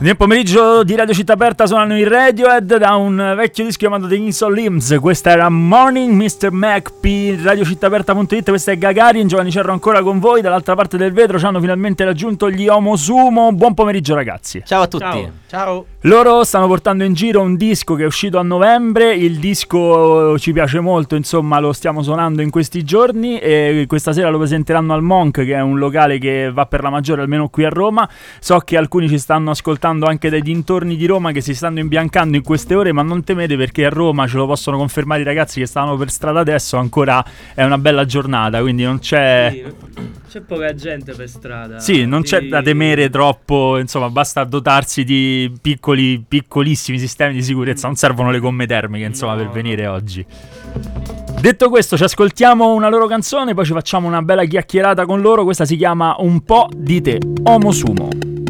Nel pomeriggio di Radio Città Aperta suonano i Radiohead da un vecchio disco chiamato The Inso Limbs. Questa era Morning Mr. MacP, radiocittaaperta.it. Questa è Gagarin, Giovanni Cerro ancora con voi. Dall'altra parte del vetro ci hanno finalmente raggiunto gli Omo Sumo. Buon pomeriggio ragazzi. Ciao a tutti. Ciao. Loro stanno portando in giro un disco che è uscito a novembre. Il disco ci piace molto, insomma lo stiamo suonando in questi giorni e questa sera lo presenteranno al Monk, che è un locale che va per la maggiore almeno qui a Roma. So che alcuni ci stanno ascoltando anche dai dintorni di Roma, che si stanno imbiancando in queste ore, ma non temete perché a Roma, ce lo possono confermare i ragazzi che stavano per strada adesso, ancora è una bella giornata, quindi non c'è... Sì, c'è poca gente per strada. Sì, non c'è da temere troppo, insomma basta dotarsi di piccolissimi sistemi di sicurezza, non servono le gomme termiche insomma per venire oggi. Detto questo, ci ascoltiamo una loro canzone, poi ci facciamo una bella chiacchierata con loro. Questa si chiama Un po' di te, Omo Sumo.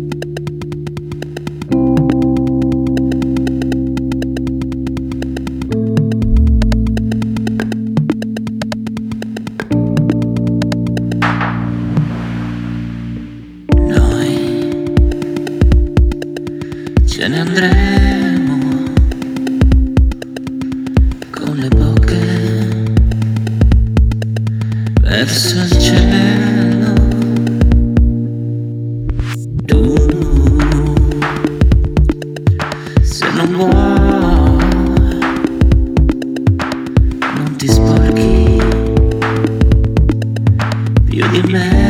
Ce ne andremo con le bocche verso il cielo. Tu, se non vuoi, non ti sporchi più di me.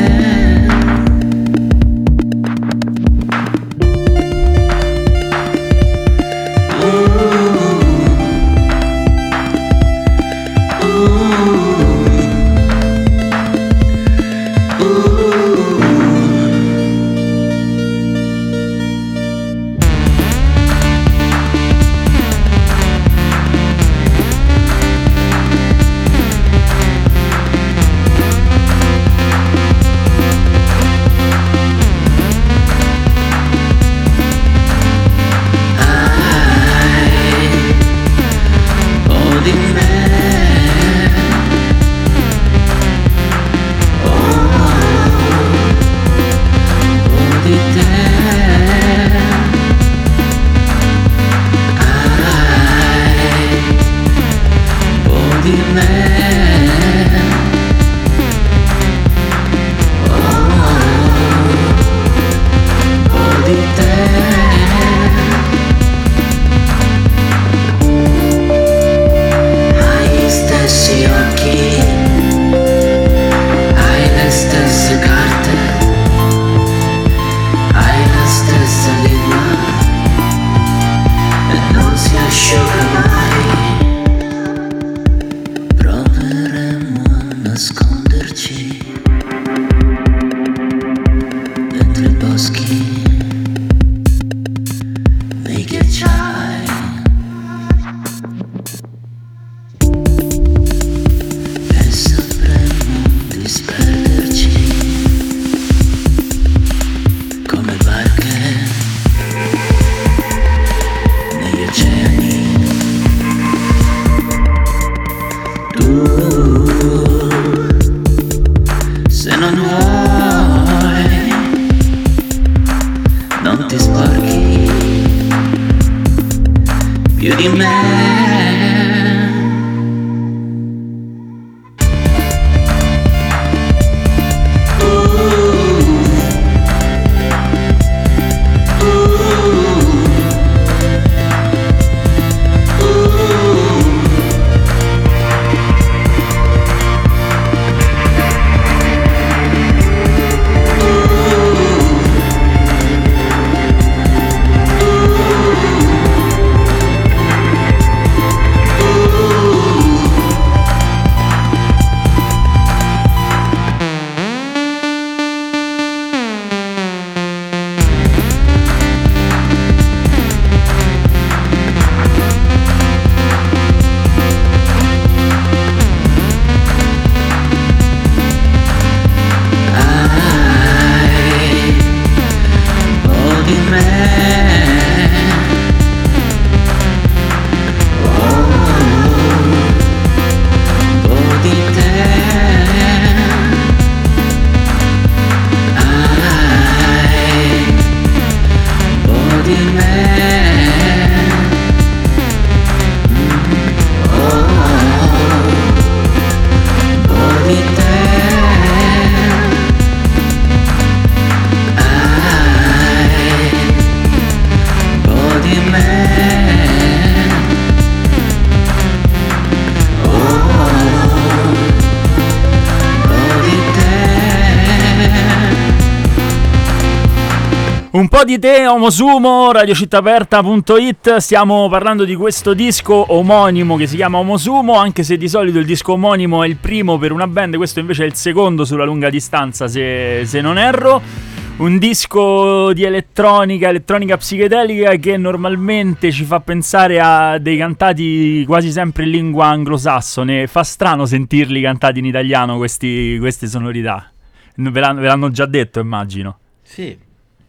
Un po' di te, Homo Sumo, radiocittaaperta.it. Stiamo parlando di questo disco omonimo che si chiama Homo Sumo, anche se di solito il disco omonimo è il primo per una band, questo invece è il secondo sulla lunga distanza, se non erro. Un disco di elettronica psichedelica che normalmente ci fa pensare a dei cantati quasi sempre in lingua anglosassone. Fa strano sentirli cantati in italiano queste sonorità. Ve l'hanno già detto, immagino. Sì,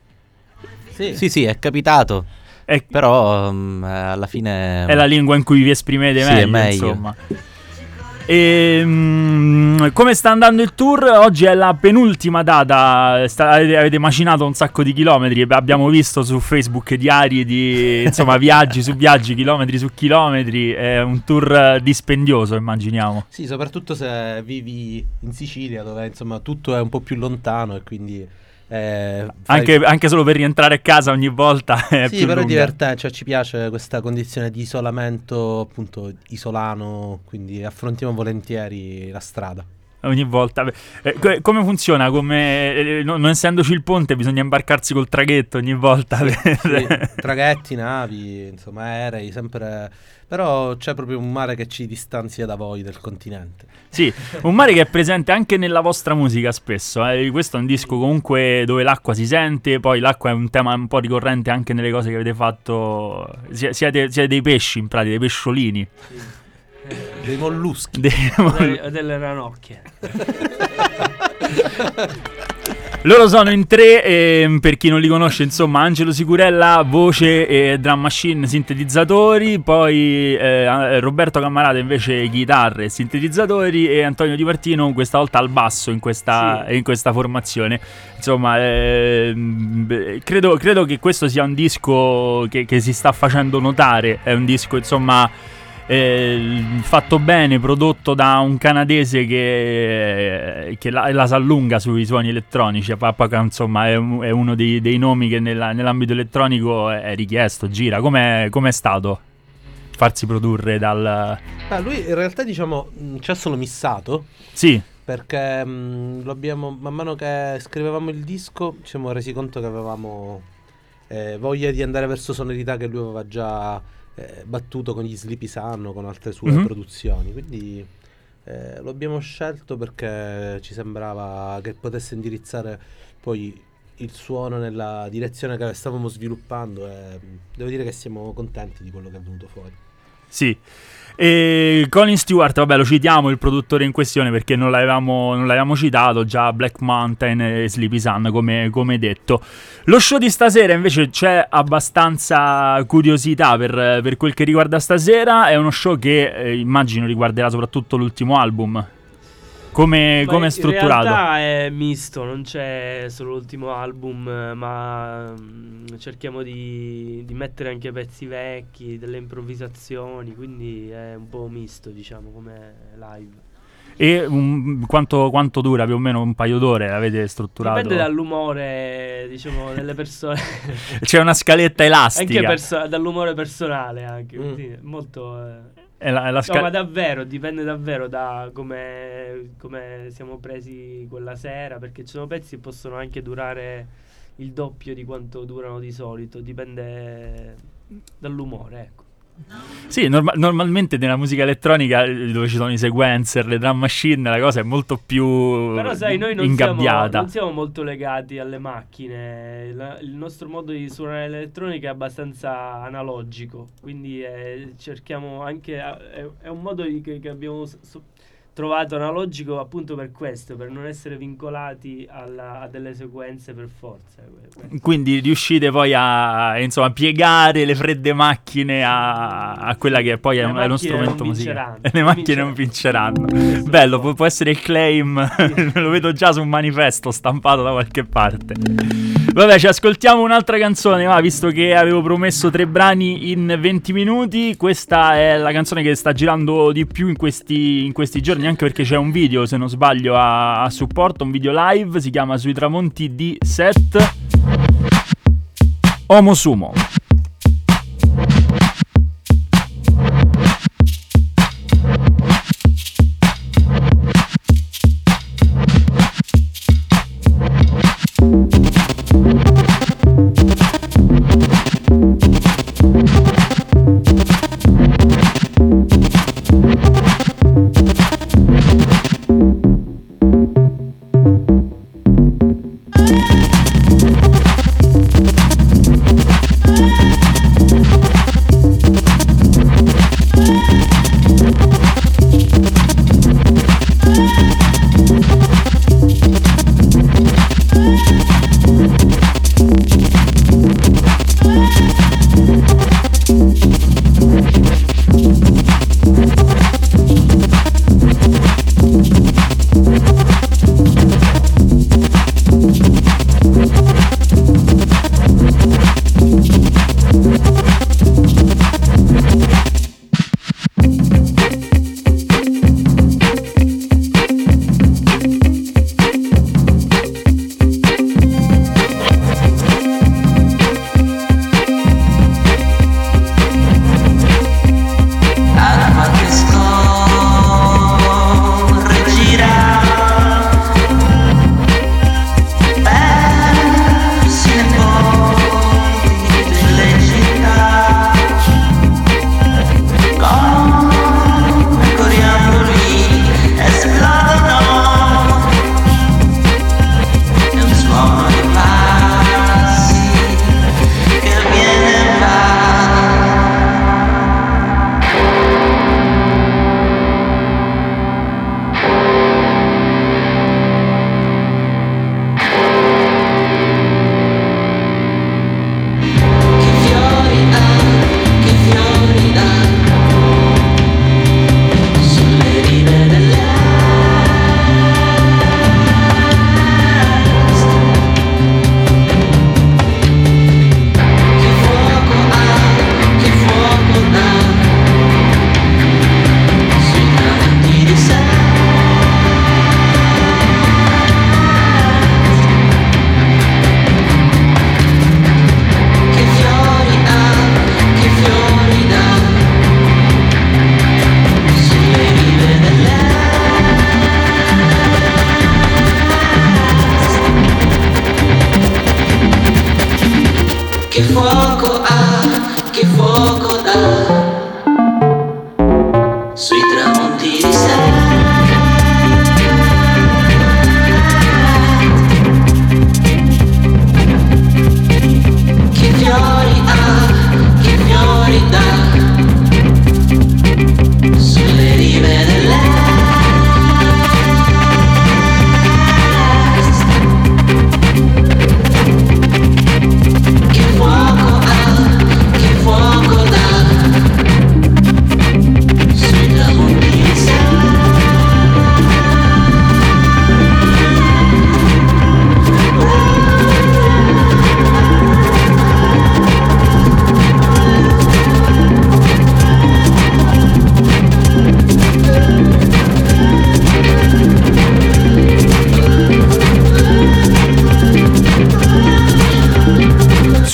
è capitato. Però alla fine è la lingua in cui vi esprimete sì, meglio, è meglio. Insomma. Come sta andando il tour? Oggi è la penultima data. Avete macinato un sacco di chilometri. Abbiamo visto su Facebook diari di insomma viaggi su viaggi, chilometri su chilometri. È un tour dispendioso, immaginiamo. Sì, soprattutto se vivi in Sicilia, dove insomma tutto è un po' più lontano e quindi anche solo per rientrare a casa ogni volta è sì, più però è lunga. divertente, cioè ci piace questa condizione di isolamento appunto isolano, quindi affrontiamo volentieri la strada ogni volta. Come funziona? Non essendoci il ponte bisogna imbarcarsi col traghetto ogni volta. Sì, traghetti, navi, insomma aerei, sempre. Però c'è proprio un mare che ci distanzia da voi, del continente. Sì, un mare che è presente anche nella vostra musica spesso. Questo è un disco comunque dove l'acqua si sente, poi l'acqua è un tema un po' ricorrente anche nelle cose che avete fatto. Siete dei pesci, in pratica, dei pesciolini. Sì. Dei molluschi. Delle ranocchie. Loro sono in tre, per chi non li conosce, insomma, Angelo Sicurella, voce e drum machine, sintetizzatori, poi Roberto Cammarata invece chitarre e sintetizzatori e Antonio Di Martino questa volta al basso in questa formazione. Insomma, credo che questo sia un disco che si sta facendo notare, è un disco, insomma, fatto bene, prodotto da un canadese che la sa lunga sui suoni elettronici. Insomma è uno dei nomi che nell'ambito elettronico è richiesto, gira. Com'è stato farsi produrre dal... lui in realtà diciamo ci ha solo missato. Sì, perché lo abbiamo, man mano che scrivevamo il disco ci siamo resi conto che avevamo voglia di andare verso sonorità che lui aveva già battuto con gli Sleepy Sun o con altre sue produzioni, quindi lo abbiamo scelto perché ci sembrava che potesse indirizzare poi il suono nella direzione che stavamo sviluppando, e devo dire che siamo contenti di quello che è venuto fuori. Sì. E Colin Stewart, vabbè, lo citiamo il produttore in questione perché non l'avevamo citato già, Black Mountain e Sleepy Sun come detto. Lo show di stasera invece c'è abbastanza curiosità per quel che riguarda stasera. È uno show che immagino riguarderà soprattutto l'ultimo album. Come è strutturato? In realtà è misto, non c'è solo l'ultimo album, ma cerchiamo di mettere anche pezzi vecchi, delle improvvisazioni, quindi è un po' misto, diciamo, come live. E quanto dura? Più o meno un paio d'ore avete strutturato? Dipende dall'umore, diciamo, delle persone. C'è una scaletta elastica. Anche dall'umore personale anche, quindi molto... No, ma davvero, dipende davvero da come siamo presi quella sera, perché ci sono pezzi che possono anche durare il doppio di quanto durano di solito, dipende dall'umore, ecco. Sì, normalmente nella musica elettronica dove ci sono i sequencer, le drum machine, la cosa è molto più però sai, noi non siamo molto legati alle macchine. Il nostro modo di suonare l'elettronica è abbastanza analogico, quindi cerchiamo anche è un modo che abbiamo trovato analogico appunto per questo, per non essere vincolati a delle sequenze per forza. Quindi riuscite poi a insomma piegare le fredde macchine a quella che poi è uno strumento musicale. Le macchine non vinceranno. Bello, può essere il claim. Lo vedo già su un manifesto stampato da qualche parte. Vabbè, ci ascoltiamo un'altra canzone, va, visto che avevo promesso 3 brani in 20 minuti. Questa è la canzone che sta girando di più in questi giorni, anche perché c'è un video, se non sbaglio, a supporto, un video live, si chiama Sui tramonti di Set. Homo Sumo.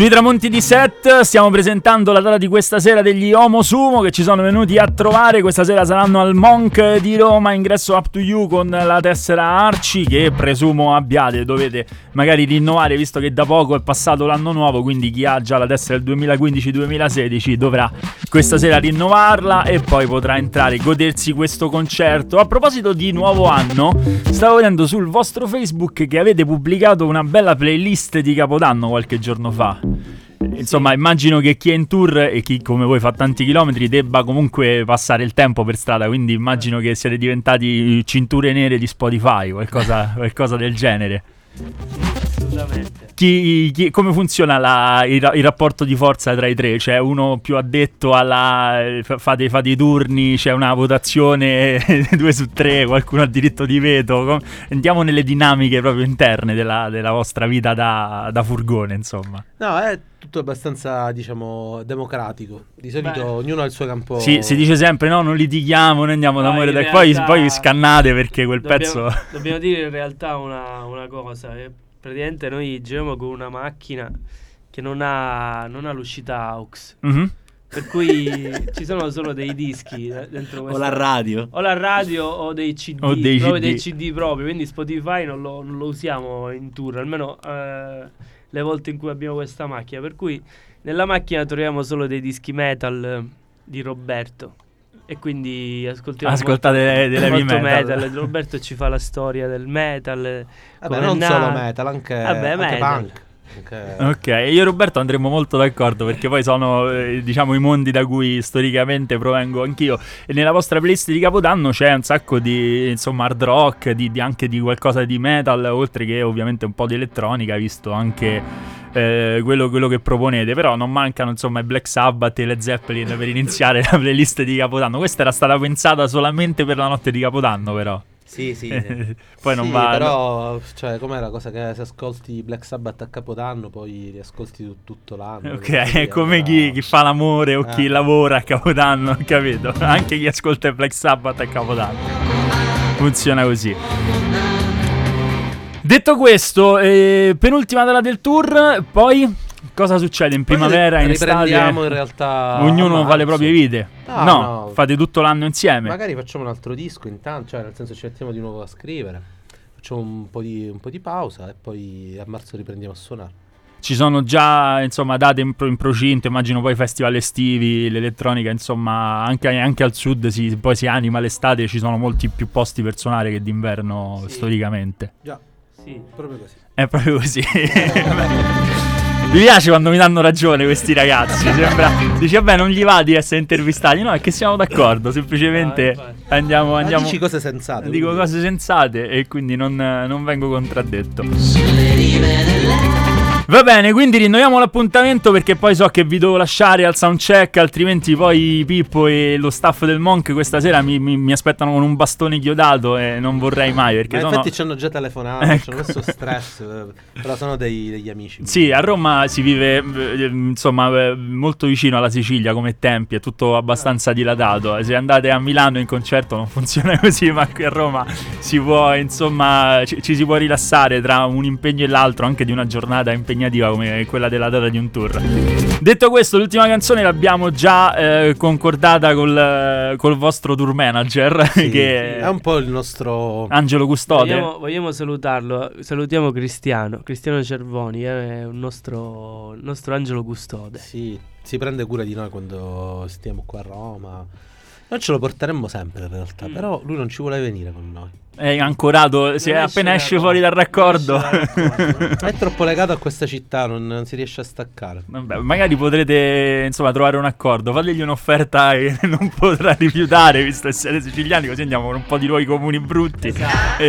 Sui tramonti di Set stiamo presentando la data di questa sera degli Homo Sumo che ci sono venuti a trovare. Questa sera saranno al Monk di Roma, ingresso up to you con la tessera Arci che presumo abbiate, dovete magari rinnovare visto che da poco è passato l'anno nuovo, quindi chi ha già la tessera del 2015-2016 dovrà questa sera rinnovarla e poi potrà entrare e godersi questo concerto. A proposito di nuovo anno, stavo vedendo sul vostro Facebook che avete pubblicato una bella playlist di Capodanno qualche giorno fa. Insomma, immagino che chi è in tour e chi come voi fa tanti chilometri debba comunque passare il tempo per strada, quindi immagino che siete diventati cinture nere di Spotify, qualcosa del genere. Assolutamente. Come funziona il rapporto di forza tra i tre? C'è uno più addetto fate i turni, c'è una votazione 2 su 3, qualcuno ha diritto di veto. Andiamo nelle dinamiche proprio interne della vostra vita da furgone, insomma. No, è tutto abbastanza, diciamo, democratico. Di solito ognuno ha il suo campo. Sì, si dice sempre no, non litighiamo, noi andiamo d'amore da poi scannate perché pezzo. Dobbiamo dire in realtà una cosa. Praticamente noi giriamo con una macchina che non ha l'uscita AUX. Mm-hmm. Per cui ci sono solo dei dischi dentro questa. O la radio o dei CD. Dei CD proprio. Quindi Spotify non lo usiamo in tour, almeno le volte in cui abbiamo questa macchina. Per cui nella macchina troviamo solo dei dischi metal di Roberto. E quindi ascoltate delle metal. Roberto ci fa la storia del metal. Vabbè, non solo metal, anche punk. Ok, io e Roberto andremo molto d'accordo perché poi sono diciamo i mondi da cui storicamente provengo anch'io, e nella vostra playlist di Capodanno c'è un sacco di insomma hard rock, anche di qualcosa di metal, oltre che ovviamente un po' di elettronica, visto anche quello che proponete. Però non mancano insomma i Black Sabbath e le Zeppelin per iniziare la playlist di Capodanno. Questa era stata pensata solamente per la notte di Capodanno, però sì. Poi non va. Però, cioè, com'è la cosa che se ascolti Black Sabbath a Capodanno poi li ascolti tutto l'anno. Ok, è come chi fa l'amore o chi lavora a Capodanno, capito? Anche chi ascolta il Black Sabbath a Capodanno. Funziona così. Detto questo, penultima data del tour, poi cosa succede in primavera, in estate? Riprendiamo in realtà. Ognuno fa le proprie vite. No, fate tutto l'anno insieme. Magari facciamo un altro disco intanto, cioè nel senso ci mettiamo di nuovo a scrivere. Facciamo un po' di pausa e poi a marzo riprendiamo a suonare. Ci sono già insomma date in procinto, immagino poi festival estivi, l'elettronica insomma anche al sud poi si anima l'estate, ci sono molti più posti per suonare che d'inverno storicamente. Già. Sì, proprio così. È proprio così. Mi piace quando mi danno ragione questi ragazzi. Sembra. Dici vabbè, non gli va di essere intervistati. No, è che siamo d'accordo. Semplicemente andiamo. Dici cose sensate. Dico quindi cose sensate e quindi non vengo contraddetto. Va bene, quindi rinnoviamo l'appuntamento perché poi so che vi devo lasciare al soundcheck, altrimenti poi Pippo e lo staff del Monk questa sera mi aspettano con un bastone chiodato e non vorrei mai perché infatti ci hanno già telefonato, ci hanno messo stress, però sono degli amici. Sì, a Roma si vive insomma molto vicino alla Sicilia come tempi, è tutto abbastanza dilatato. Se andate a Milano in concerto non funziona così, ma qui a Roma si può insomma ci si può rilassare tra un impegno e l'altro, anche di una giornata impegnativa come quella della data di un tour. Detto questo, l'ultima canzone l'abbiamo già concordata col vostro tour manager, che è un po' il nostro Angelo Custode. Vogliamo salutarlo. Salutiamo Cristiano Cervoni, è un nostro Angelo Custode. Sì, si prende cura di noi quando stiamo qua a Roma. Noi ce lo porteremmo sempre in realtà, però lui non ci vuole venire con noi. È ancorato, se appena esce fuori dal raccordo è troppo legato a questa città, non si riesce a staccare. Vabbè, magari potrete insomma trovare un accordo, fategli un'offerta che non potrà rifiutare, visto che siete siciliani, così andiamo con un po' di luoghi comuni brutti, esatto.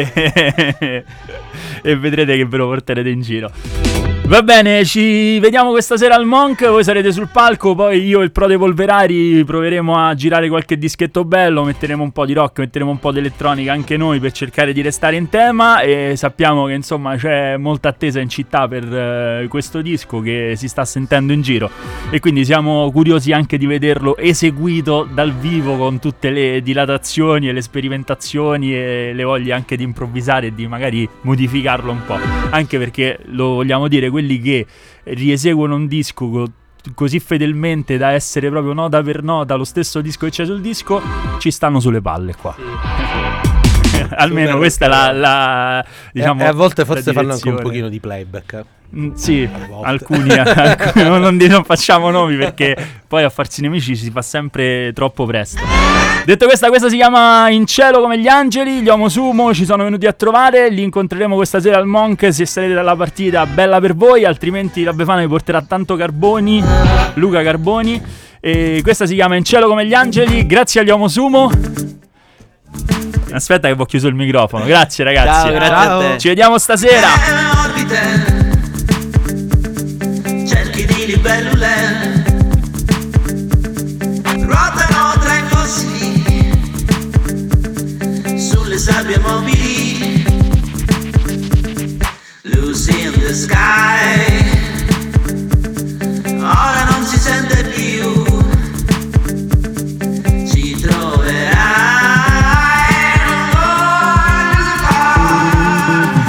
e vedrete che ve lo porterete in giro. Va bene, ci vediamo questa sera al Monk, voi sarete sul palco, poi io e il Prode Polverari proveremo a girare qualche dischetto bello, metteremo un po' di rock, metteremo un po' di elettronica anche noi per cercare di restare in tema, e sappiamo che insomma c'è molta attesa in città per questo disco che si sta sentendo in giro, e quindi siamo curiosi anche di vederlo eseguito dal vivo con tutte le dilatazioni e le sperimentazioni e le voglie anche di improvvisare e di magari modificarlo un po', anche perché lo vogliamo dire, quelli quelli che rieseguono un disco così fedelmente da essere proprio nota per nota lo stesso disco che c'è sul disco, ci stanno sulle palle qua. Almeno questa è la diciamo, e a volte forse fanno anche un direzione. pochino di playback. Sì, alcuni non facciamo nomi perché poi a farsi nemici si fa sempre troppo presto. Detto questa si chiama In cielo come gli angeli. Gli Uomo Sumo ci sono venuti a trovare, li incontreremo questa sera al Monk. Se sarete dalla partita, bella per voi, altrimenti la Befana vi porterà tanto Carboni, Luca Carboni. E questa si chiama In cielo come gli angeli. Grazie agli Uomo Sumo. Aspetta che ho chiuso il microfono. Grazie ragazzi. Ciao, grazie a te. Ci vediamo stasera. Cerchi di libellule, ruotano tra i fossili, sulle sabbie mobili, Lucy in the sky.